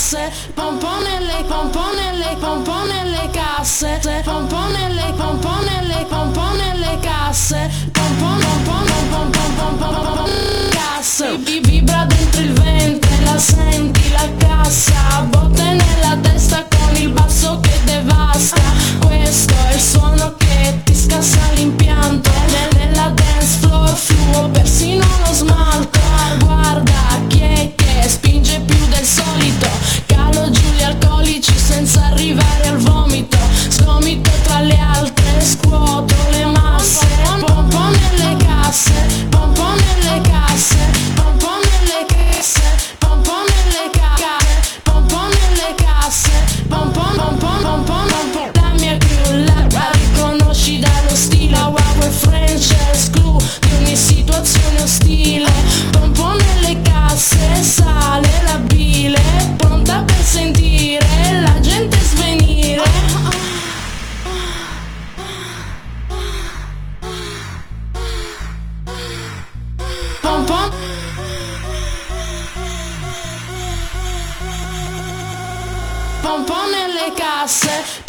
casse, pompo nelle casse, pompo nelle casse, casse. Vibra dentro il ventre, la senti la cassa, botte nella testa con il basso che devasta. Questo è il suono che ti scassa l'impianto, nella dance floor fluo persino lo smalto. Guarda chi è che spinge più del solito, calo giù gli alcolici senza arrivare al vomito. Sgomito tra le altre, scuoto le masse, pompo nelle casse, pompo nelle casse, pompo nelle casse, pompo nelle casse, pompo nelle casse, pompo. La mia crew la riconosci dallo stile, Our French screw di ogni situazione ostile. Pompo nelle casse, sale la bile, pronta per sentire la gente svenire. Pompo, pompo nelle casse.